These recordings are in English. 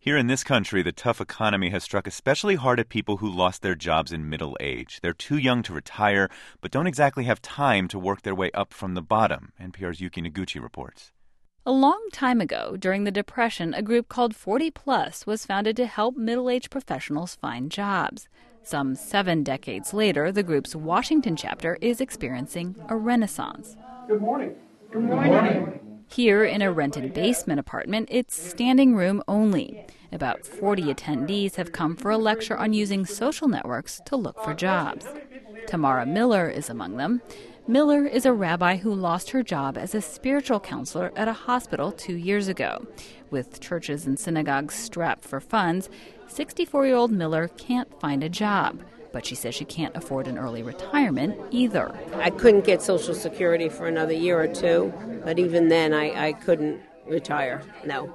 Here in this country, the tough economy has struck especially hard at people who lost their jobs in middle age. They're too young to retire, but don't exactly have time to work their way up from the bottom, NPR's Yuki Noguchi reports. A long time ago, during the Depression, a group called 40 Plus was founded to help middle-aged professionals find jobs. Some 7 decades later, the group's Washington chapter is experiencing a renaissance. Good morning. Good morning. Here, in a rented basement apartment, it's standing room only. About 40 attendees have come for a lecture on using social networks to look for jobs. Tamara Miller is among them. Miller is a rabbi who lost her job as a spiritual counselor at a hospital 2 years ago. With churches and synagogues strapped for funds, 64-year-old Miller can't find a job. But she says she can't afford an early retirement either. I couldn't get Social Security for another year or two, but even then I couldn't retire, no.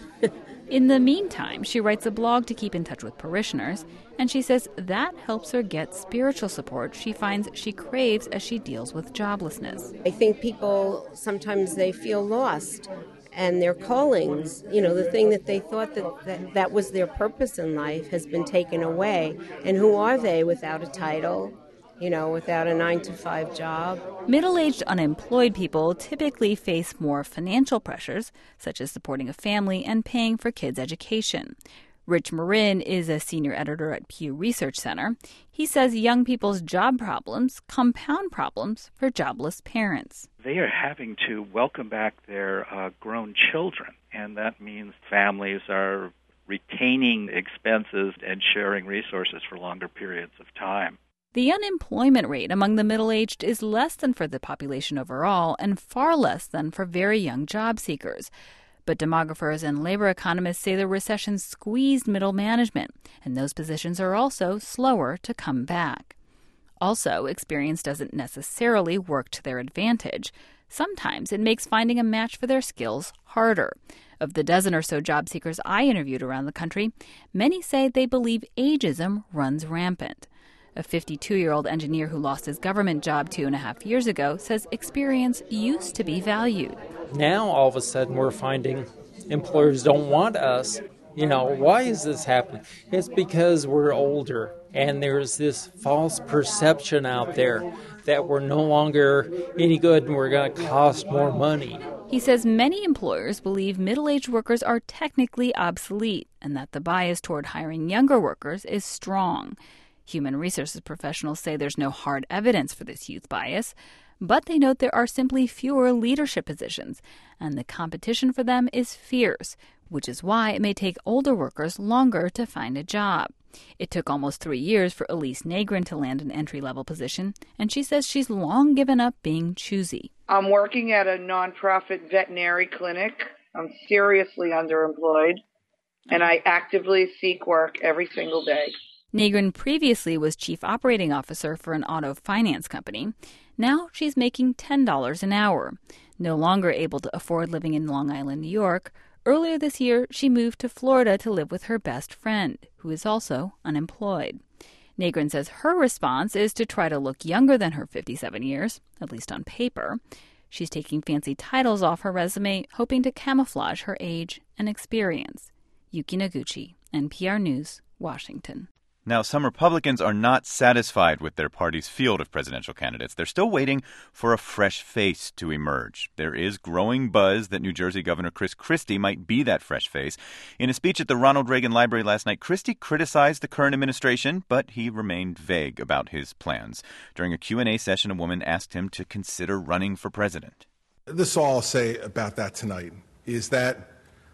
In the meantime, she writes a blog to keep in touch with parishioners, and she says that helps her get spiritual support she finds she craves as she deals with joblessness. I think people, sometimes they feel lost, and their callings, the thing that they thought that was their purpose in life has been taken away. And who are they without a title, without a 9-to-5 job? Middle-aged unemployed people typically face more financial pressures, such as supporting a family and paying for kids' education. Rich Marin is a senior editor at Pew Research Center. He says young people's job problems compound problems for jobless parents. They are having to welcome back their grown children, and that means families are retaining expenses and sharing resources for longer periods of time. The unemployment rate among the middle-aged is less than for the population overall and far less than for very young job seekers. But demographers and labor economists say the recession squeezed middle management, and those positions are also slower to come back. Also, experience doesn't necessarily work to their advantage. Sometimes it makes finding a match for their skills harder. Of the dozen or so job seekers I interviewed around the country, many say they believe ageism runs rampant. A 52-year-old engineer who lost his government job 2.5 years ago says experience used to be valued. Now, all of a sudden, we're finding employers don't want us. Why is this happening? It's because we're older, and there's this false perception out there that we're no longer any good and we're going to cost more money. He says many employers believe middle-aged workers are technically obsolete and that the bias toward hiring younger workers is strong. Human resources professionals say there's no hard evidence for this youth bias, but they note there are simply fewer leadership positions, and the competition for them is fierce, which is why it may take older workers longer to find a job. It took almost 3 years for Elise Negrin to land an entry-level position, and she says she's long given up being choosy. I'm working at a nonprofit veterinary clinic. I'm seriously underemployed, and I actively seek work every single day. Negrin previously was chief operating officer for an auto finance company. Now she's making $10 an hour. No longer able to afford living in Long Island, New York, earlier this year she moved to Florida to live with her best friend, who is also unemployed. Negrin says her response is to try to look younger than her 57 years, at least on paper. She's taking fancy titles off her resume, hoping to camouflage her age and experience. Yuki Noguchi, NPR News, Washington. Now, some Republicans are not satisfied with their party's field of presidential candidates. They're still waiting for a fresh face to emerge. There is growing buzz that New Jersey Governor Chris Christie might be that fresh face. In a speech at the Ronald Reagan Library last night, Christie criticized the current administration, but he remained vague about his plans. During a Q&A session, a woman asked him to consider running for president. This is all I'll say about that tonight, is that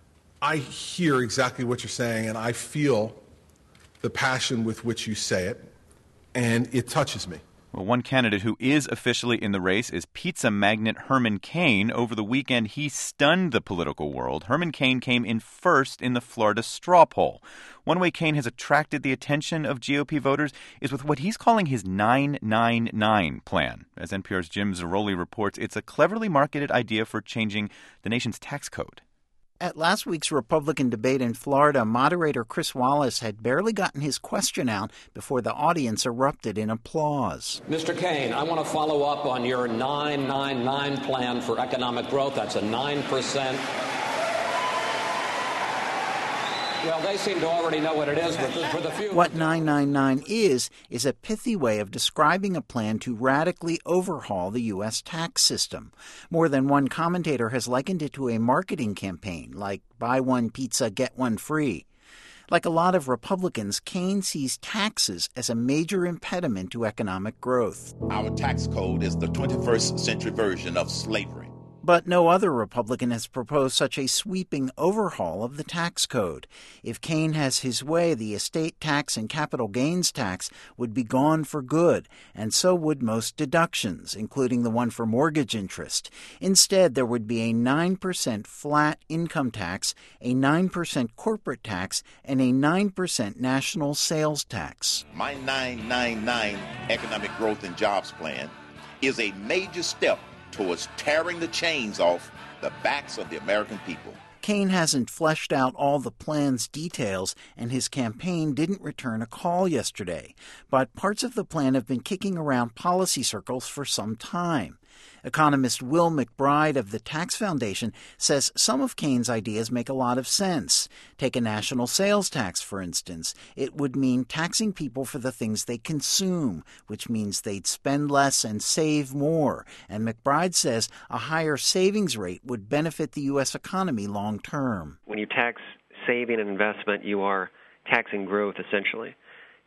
I hear exactly what you're saying, and I feel the passion with which you say it, and it touches me. Well, one candidate who is officially in the race is pizza magnate Herman Cain. Over the weekend, he stunned the political world. Herman Cain came in first in the Florida straw poll. One way Cain has attracted the attention of GOP voters is with what he's calling his 999 plan. As NPR's Jim Zarroli reports, it's a cleverly marketed idea for changing the nation's tax code. At last week's Republican debate in Florida, moderator Chris Wallace had barely gotten his question out before the audience erupted in applause. Mr. Cain, I want to follow up on your 999 plan for economic growth. That's a 9%. Well, they seem to already know what it is, but for the few... What 999 is a pithy way of describing a plan to radically overhaul the U.S. tax system. More than one commentator has likened it to a marketing campaign, like buy one pizza, get one free. Like a lot of Republicans, Kaine sees taxes as a major impediment to economic growth. Our tax code is the 21st century version of slavery. But no other Republican has proposed such a sweeping overhaul of the tax code. If Kaine has his way, the estate tax and capital gains tax would be gone for good, and so would most deductions, including the one for mortgage interest. Instead, there would be a 9% flat income tax, a 9% corporate tax, and a 9% national sales tax. My 999 Economic Growth and Jobs Plan is a major step towards tearing the chains off the backs of the American people. Kaine hasn't fleshed out all the plan's details, and his campaign didn't return a call yesterday. But parts of the plan have been kicking around policy circles for some time. Economist Will McBride of the Tax Foundation says some of Kaine's ideas make a lot of sense. Take a national sales tax, for instance. It would mean taxing people for the things they consume, which means they'd spend less and save more. And McBride says a higher savings rate would benefit the U.S. economy long term. When you tax saving and investment, you are taxing growth, essentially.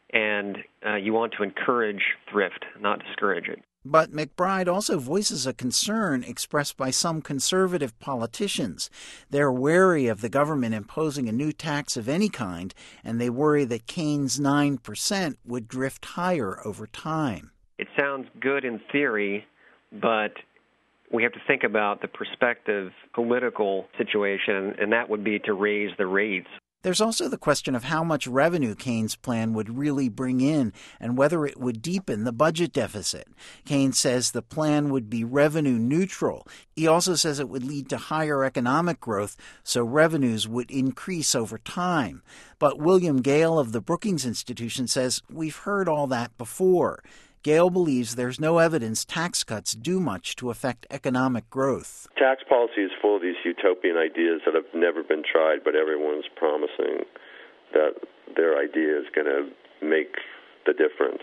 And you want to encourage thrift, not discourage it. But McBride also voices a concern expressed by some conservative politicians. They're wary of the government imposing a new tax of any kind, and they worry that Kaine's 9% would drift higher over time. It sounds good in theory, but we have to think about the prospective political situation, and that would be to raise the rates. There's also the question of how much revenue Kaine's plan would really bring in and whether it would deepen the budget deficit. Kaine says the plan would be revenue neutral. He also says it would lead to higher economic growth, so revenues would increase over time. But William Gale of the Brookings Institution says we've heard all that before. Gale believes there's no evidence tax cuts do much to affect economic growth. Tax policy is full of these utopian ideas that have never been tried, but everyone's promising that their idea is going to make the difference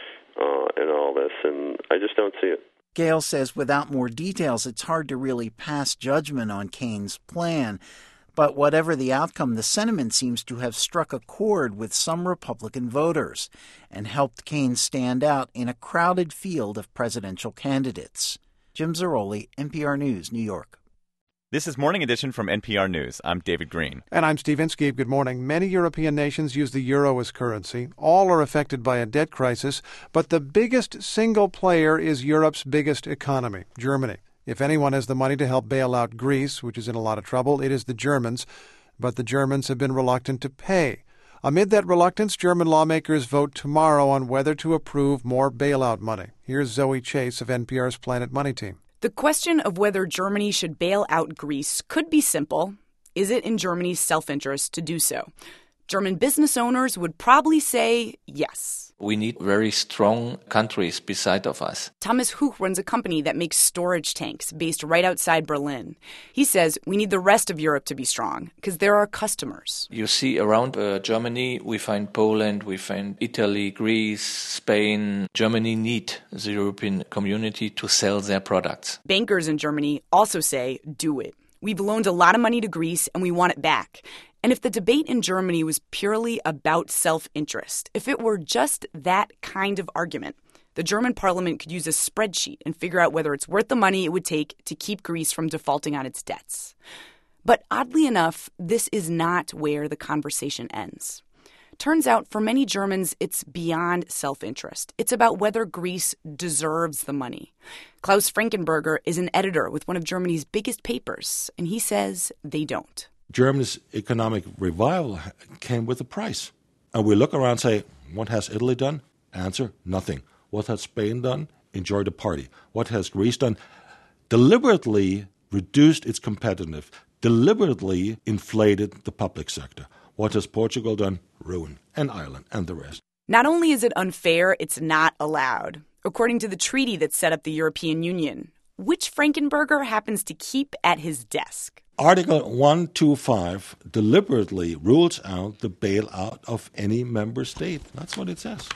in all this, and I just don't see it. Gale says without more details, it's hard to really pass judgment on Kaine's plan. But whatever the outcome, the sentiment seems to have struck a chord with some Republican voters and helped Kaine stand out in a crowded field of presidential candidates. Jim Zaroli, NPR News, New York. This is Morning Edition from NPR News. I'm David Green. And I'm Steve Inskeep. Good morning. Many European nations use the euro as currency. All are affected by a debt crisis, but the biggest single player is Europe's biggest economy, Germany. If anyone has the money to help bail out Greece, which is in a lot of trouble, it is the Germans. But the Germans have been reluctant to pay. Amid that reluctance, German lawmakers vote tomorrow on whether to approve more bailout money. Here's Zoe Chase of NPR's Planet Money team. The question of whether Germany should bail out Greece could be simple. Is it in Germany's self-interest to do so? German business owners would probably say yes. We need very strong countries beside of us. Thomas Huch runs a company that makes storage tanks based right outside Berlin. He says we need the rest of Europe to be strong because there are customers. You see around Germany, we find Poland, we find Italy, Greece, Spain. Germany need the European community to sell their products. Bankers in Germany also say do it. We've loaned a lot of money to Greece and we want it back. And if the debate in Germany was purely about self-interest, if it were just that kind of argument, the German parliament could use a spreadsheet and figure out whether it's worth the money it would take to keep Greece from defaulting on its debts. But oddly enough, this is not where the conversation ends. Turns out for many Germans, it's beyond self-interest. It's about whether Greece deserves the money. Klaus Frankenberger is an editor with one of Germany's biggest papers, and he says they don't. Germany's economic revival came with a price. And we look around and say, what has Italy done? Answer, nothing. What has Spain done? Enjoy the party. What has Greece done? Deliberately reduced its competitiveness, deliberately inflated the public sector. What has Portugal done? Ruin. And Ireland and the rest. Not only is it unfair, it's not allowed. According to the treaty that set up the European Union, which Frankenberger happens to keep at his desk. Article 125 deliberately rules out the bailout of any member state. That's what it says.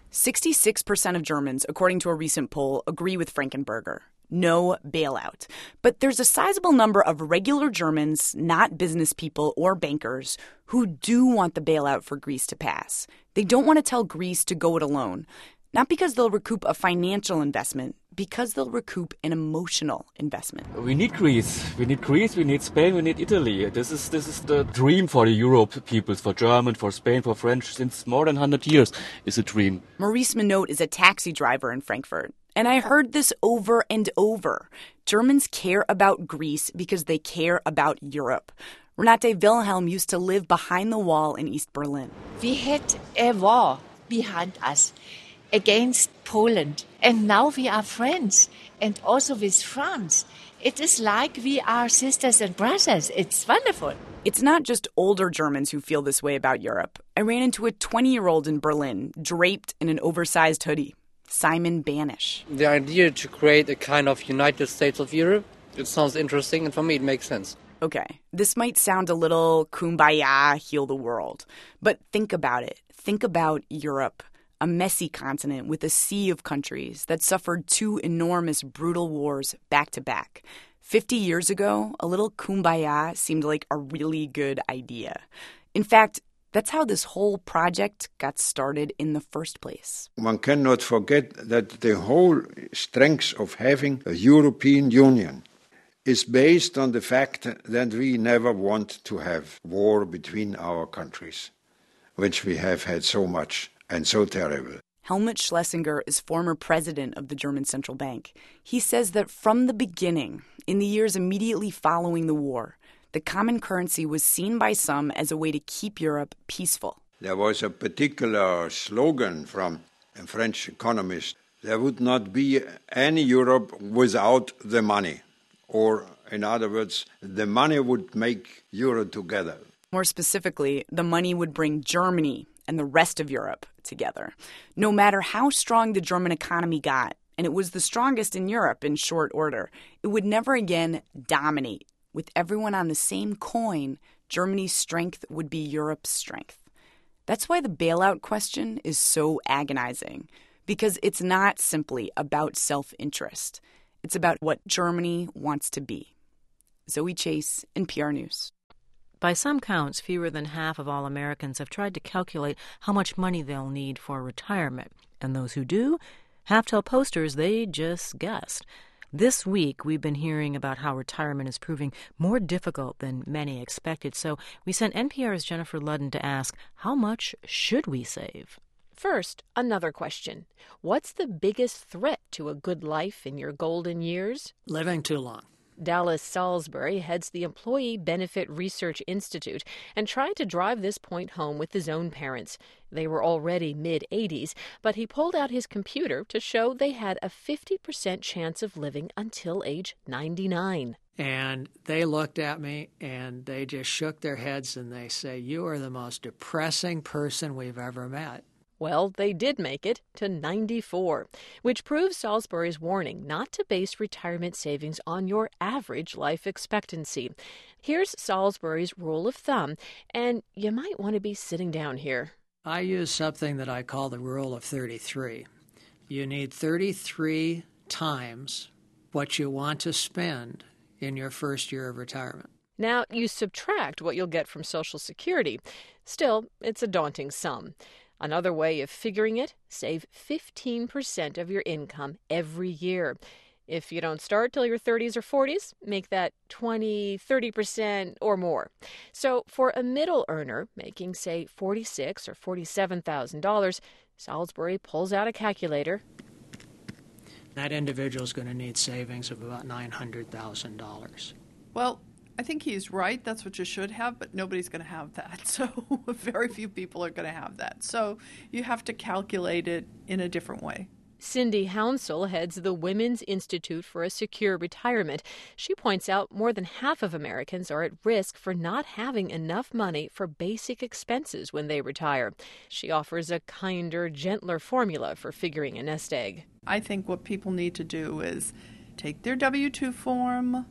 66% of Germans, according to a recent poll, agree with Frankenberger. No bailout. But there's a sizable number of regular Germans, not business people or bankers, who do want the bailout for Greece to pass. They don't want to tell Greece to go it alone. Not because they'll recoup a financial investment, because they'll recoup an emotional investment. We need Greece. We need Greece, we need Spain, we need Italy. This is the dream for the Europe peoples, for German, for Spain, for French. Since more than 100 years is a dream. Maurice Minot is a taxi driver in Frankfurt. And I heard this over and over. Germans care about Greece because they care about Europe. Renate Wilhelm used to live behind the wall in East Berlin. We had a war behind us against Poland. And now we are friends, and also with France. It is like we are sisters and brothers. It's wonderful. It's not just older Germans who feel this way about Europe. I ran into a 20-year-old in Berlin, draped in an oversized hoodie. Simon Banish. The idea to create a kind of United States of Europe, it sounds interesting, and for me it makes sense. Okay, this might sound a little kumbaya, heal the world. But think about it. Think about Europe. A messy continent with a sea of countries that suffered two enormous, brutal wars back to back. 50 years ago, a little kumbaya seemed like a really good idea. In fact, that's how this whole project got started in the first place. One cannot forget that the whole strength of having a European Union is based on the fact that we never want to have war between our countries, which we have had so much and so terrible. Helmut Schlesinger is former president of the German Central Bank. He says that from the beginning, in the years immediately following the war, the common currency was seen by some as a way to keep Europe peaceful. There was a particular slogan from a French economist. There would not be any Europe without the money. Or, in other words, the money would make Europe together. More specifically, the money would bring Germany and the rest of Europe together. No matter how strong the German economy got, and it was the strongest in Europe in short order, it would never again dominate. With everyone on the same coin, Germany's strength would be Europe's strength. That's why the bailout question is so agonizing, because it's not simply about self-interest. It's about what Germany wants to be. Zoe Chase, NPR News. By some counts, fewer than half of all Americans have tried to calculate how much money they'll need for retirement. And those who do have to tell posters they just guessed. This week, we've been hearing about how retirement is proving more difficult than many expected. So we sent NPR's Jennifer Ludden to ask, how much should we save? First, another question. What's the biggest threat to a good life in your golden years? Living too long. Dallas Salisbury heads the Employee Benefit Research Institute and tried to drive this point home with his own parents. They were already mid-80s, but he pulled out his computer to show they had a 50% chance of living until age 99. And they looked at me and they just shook their heads and they say, "You are the most depressing person we've ever met." Well, they did make it to 94, which proves Salisbury's warning not to base retirement savings on your average life expectancy. Here's Salisbury's rule of thumb, and you might want to be sitting down here. I use something that I call the rule of 33. You need 33 times what you want to spend in your first year of retirement. Now, you subtract what you'll get from Social Security. Still, it's a daunting sum. Another way of figuring it, save 15% of your income every year. If you don't start till your 30s or 40s, make that 20, 30% or more. So for a middle earner making, say, $46,000 or $47,000, Salisbury pulls out a calculator. That individual is going to need savings of about $900,000. Well, I think he's right. That's what you should have, but nobody's going to have that. So very few people are going to have that. So you have to calculate it in a different way. Cindy Hounsell heads the Women's Institute for a Secure Retirement. She points out more than half of Americans are at risk for not having enough money for basic expenses when they retire. She offers a kinder, gentler formula for figuring a nest egg. I think what people need to do is take their W-2 form,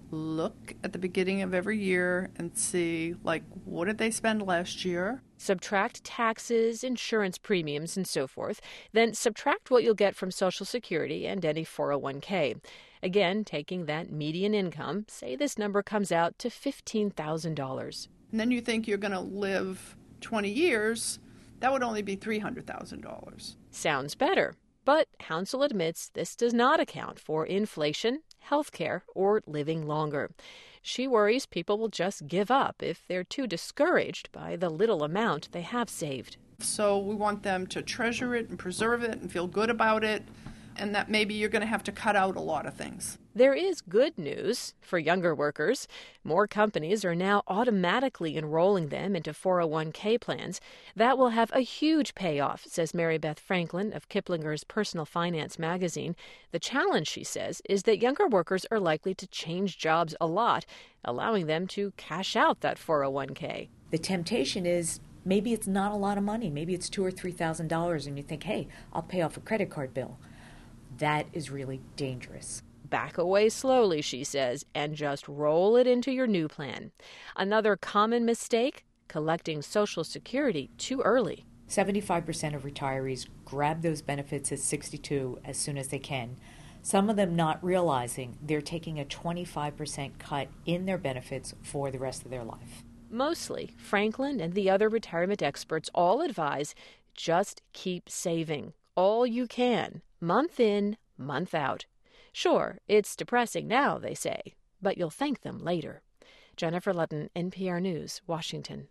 look at the beginning of every year and see, like, what did they spend last year? Subtract taxes, insurance premiums, and so forth. Then subtract what you'll get from Social Security and any 401k. Again, taking that median income, say this number comes out to $15,000. And then you think you're going to live 20 years, that would only be $300,000. Sounds better. But Hounsell admits this does not account for inflation, healthcare, or living longer. She worries people will just give up if they're too discouraged by the little amount they have saved. So we want them to treasure it and preserve it and feel good about it, and that maybe you're going to have to cut out a lot of things. There is good news for younger workers. More companies are now automatically enrolling them into 401k plans. That will have a huge payoff, says Mary Beth Franklin of Kiplinger's Personal Finance magazine. The challenge, she says, is that younger workers are likely to change jobs a lot, allowing them to cash out that 401k. The temptation is maybe it's not a lot of money. Maybe it's $2,000 or $3,000, and you think, hey, I'll pay off a credit card bill. That is really dangerous. Back away slowly, she says, and just roll it into your new plan. Another common mistake, collecting Social Security too early. 75% of retirees grab those benefits at 62 as soon as they can. Some of them not realizing they're taking a 25% cut in their benefits for the rest of their life. Mostly, Franklin and the other retirement experts all advise just keep saving all you can, month in, month out. Sure, it's depressing now, they say, but you'll thank them later. Jennifer Ludden, NPR News, Washington.